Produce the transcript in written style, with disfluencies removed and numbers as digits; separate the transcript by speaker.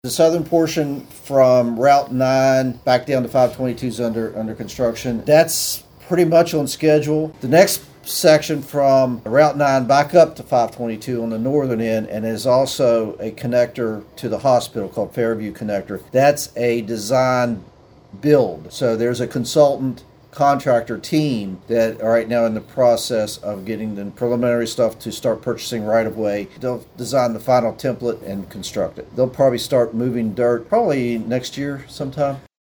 Speaker 1: The southern portion from Route 9 back down to 522 is under construction. That's pretty much on schedule. The next section from Route 9 back up to 522 on the northern end, and is also a connector to the hospital called Fairview Connector. That's a design build. So there's a consultant contractor team that are right now in the process of getting the preliminary stuff to start purchasing right of way. They'll design the final template and construct it. They'll probably start moving dirt probably next year sometime.